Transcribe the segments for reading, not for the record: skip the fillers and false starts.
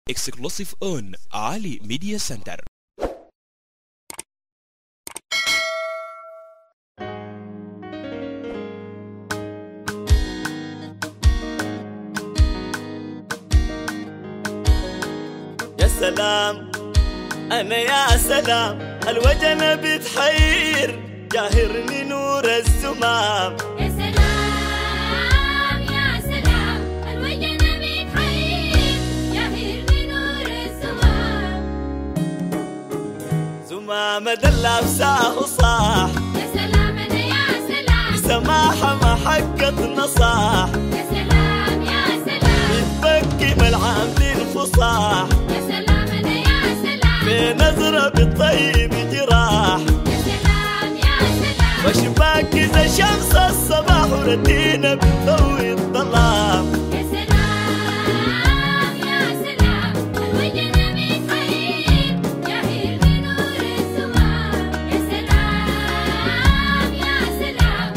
Exclusive on Ali Media Center. يا سلام أنا يا سلام الوجن بتحير جاهرني نور الزمام. يا سلام يا سلام الوجن بتحير جاهرني نور الزمام. زمام دلع بساه صاح. يا سلام أنا يا سلام سماحة ما حقت نصاح. يا سلام يا سلام بتبكي بالعاملين فصاح. يا سلام أنا يا سلام بنظرة بالطيب جراح. يا سلام يا سلام وشباك إذا شمس الصباح وردينا بتضوي الظلام. يا سلام يا سلام الوجن بتحير جاهرني نور الزمام. يا سلام يا سلام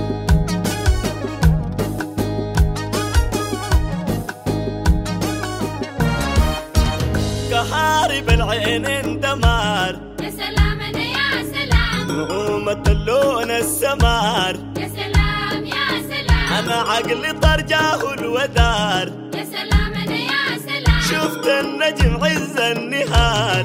كهارب العينين دمار. يا سلام أنا يا سلام نعومة اللون السمار. يا سلام يا سلام أنا عقلي طرجاه الودار. يا سلام أنا يا سلام شفت النجم عز النهار.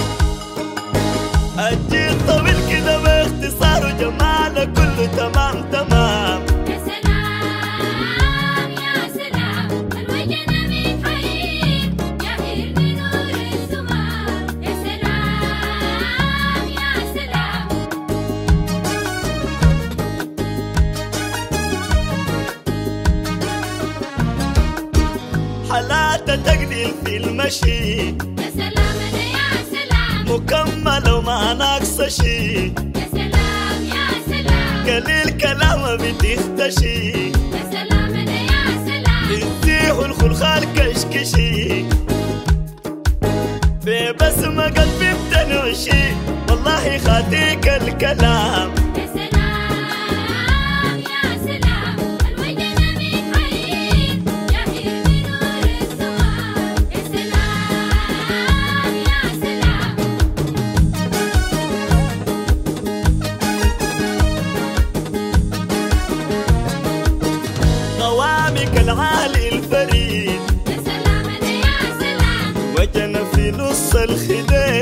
الجيل طويل كده باختصار وجماله كله تمام تمام. يا سلام يا سلام الوجن بتحير جاهرني نور الزمام. يا سلام يا سلام حالات تقدير في المشي يا سلام أنا يا سلام مكملة وما ناقصة شي. يا سلام يا سلام قليل كلامه بتختشي. يا سلام أنا يا سلام بتزيح الخلخال كشكشي. ببسمة قلبي بتنوشي والله خاتيك الكلام. يا سلام يا سلام الوجن بتحير جاهرني نور الزمام. يا سلام يا سلام قوامك العالي الفريد يا سلام أنا يا سلام وجنا في نص الخديد.